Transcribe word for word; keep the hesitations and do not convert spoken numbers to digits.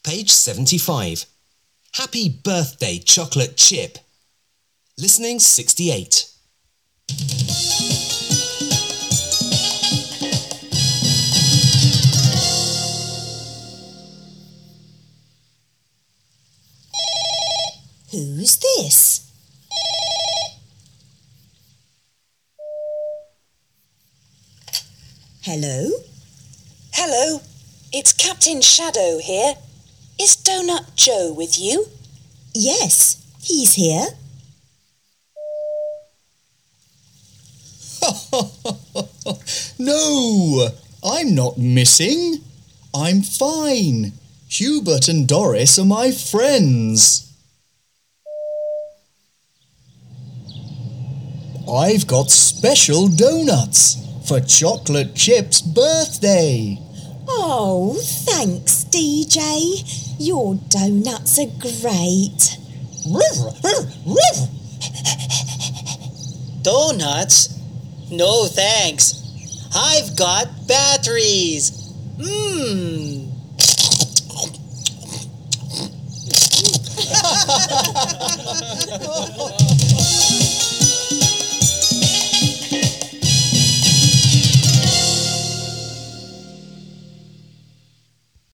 Page seventy-five. Happy birthday, chocolate chip. Listening sixty-eight. Who's this? Hello? Hello, it's Captain Shadow here. Is Donut Joe with you? Yes, he's here. No, I'm not missing. I'm fine. Hubert and Doris are my friends. I've got special donuts for Chocolate Chip's birthday. Oh, thanks, D J. Your donuts are great. Donuts? No thanks. I've got batteries. Mmm.